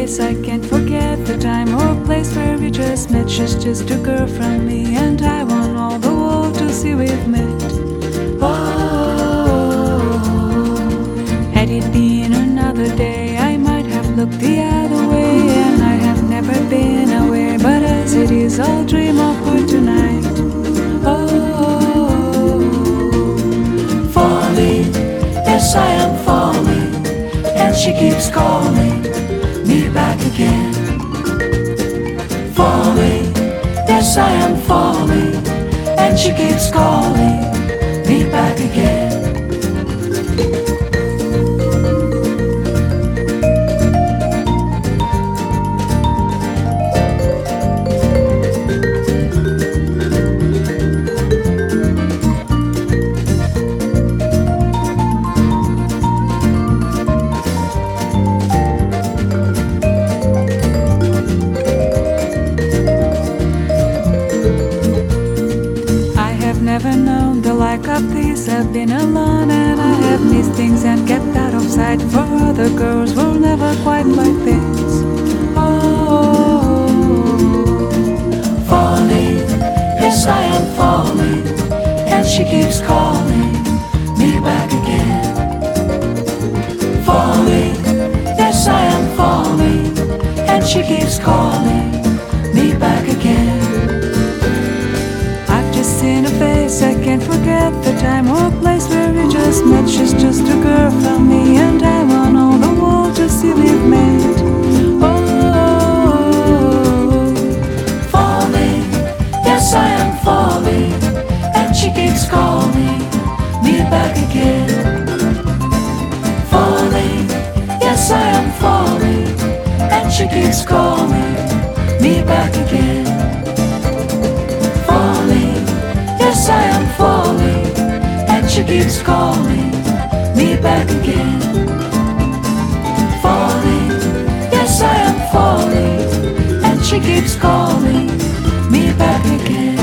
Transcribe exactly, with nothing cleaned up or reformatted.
face, I can't forget the time or place where we just met. She's just a girl from me, and I want all the world to see we've met. Oh, had it been another day, I might have looked the other way, and I have never been aware. But as it is, I'll dream of her tonight. Oh, falling, yes I am falling, and she keeps calling me back again. Falling, yes I am falling, and she keeps calling me back again. Never known the like of this. I've been alone and I have missed things and kept out of sight. For other girls were never quite like this. Oh, falling, yes I am falling, and she keeps calling me back again. Falling, yes I am falling, and she keeps calling me back again. In a face, I can't forget the time or place where we just met. She's just a girl from me, and I want all the world to see we've met. Oh, falling, yes I am falling, and she keeps calling me back again. Falling, yes I am falling, and she keeps calling me back again. Yes, I am falling, and she keeps calling me back again. Falling, yes, I am falling, and she keeps calling me back again.